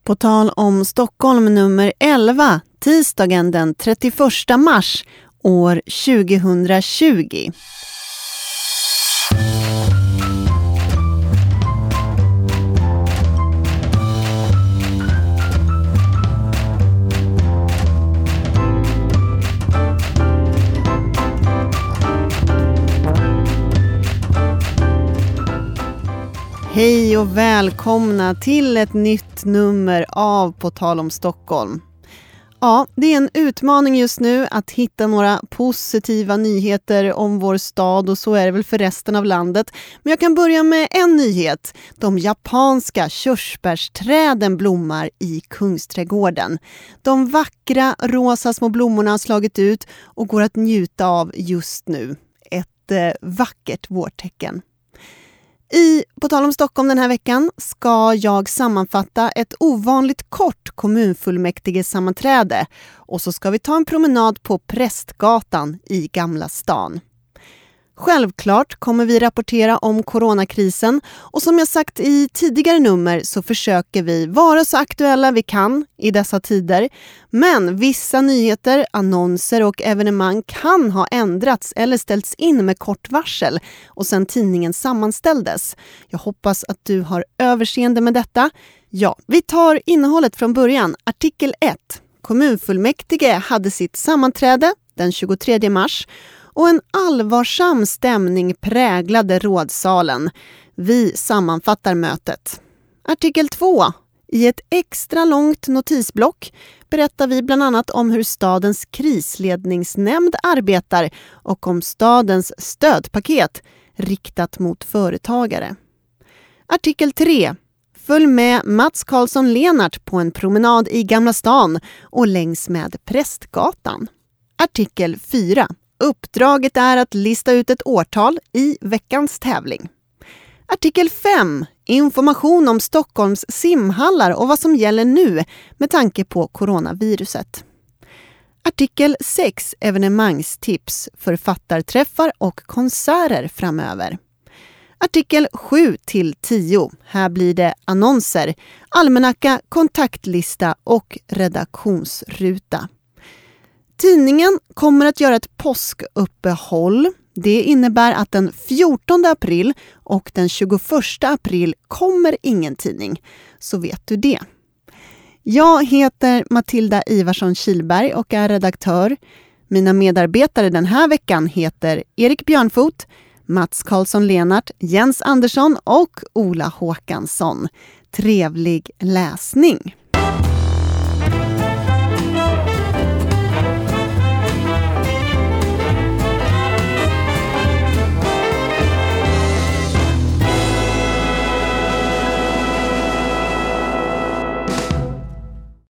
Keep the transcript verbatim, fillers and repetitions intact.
På tal om Stockholm nummer elva, tisdagen den trettioförsta mars år tjugohundratjugo. Hej och välkomna till ett nytt nummer av På tal om Stockholm. Ja, det är en utmaning just nu att hitta några positiva nyheter om vår stad och så är det väl för resten av landet. Men jag kan börja med en nyhet. De japanska körsbärsträden blommar i Kungsträdgården. De vackra rosa små blommorna har slagit ut och går att njuta av just nu. Ett eh, vackert vårtecken. I På tal om Stockholm den här veckan ska jag sammanfatta ett ovanligt kort kommunfullmäktigesammanträde och så ska vi ta en promenad på Prästgatan i Gamla stan. Självklart kommer vi rapportera om coronakrisen och som jag sagt i tidigare nummer så försöker vi vara så aktuella vi kan i dessa tider. Men vissa nyheter, annonser och evenemang kan ha ändrats eller ställts in med kort varsel och sedan tidningen sammanställdes. Jag hoppas att du har överseende med detta. Ja, vi tar innehållet från början. Artikel ett. Kommunfullmäktige hade sitt sammanträde den tjugotredje mars. Och en allvarsam stämning präglade rådsalen. Vi sammanfattar mötet. Artikel två. I ett extra långt notisblock berättar vi bland annat om hur stadens krisledningsnämnd arbetar och om stadens stödpaket riktat mot företagare. Artikel tre. Följ med Mats Karlsson Lenart på en promenad i Gamla stan och längs med Prästgatan. Artikel fyra. Uppdraget är att lista ut ett årtal i veckans tävling. Artikel fem. Information om Stockholms simhallar och vad som gäller nu med tanke på coronaviruset. Artikel sex. Evenemangstips, författarträffar och konserter framöver. Artikel sju till tio. Här blir det annonser, almanacka, kontaktlista och redaktionsruta. Tidningen kommer att göra ett påskuppehåll. Det innebär att den fjortonde april och den tjugoförsta april kommer ingen tidning. Så vet du det. Jag heter Matilda Ivarsson Kilberg och är redaktör. Mina medarbetare den här veckan heter Erik Björnfot, Mats Karlsson Lenart, Jens Andersson och Ola Håkansson. Trevlig läsning!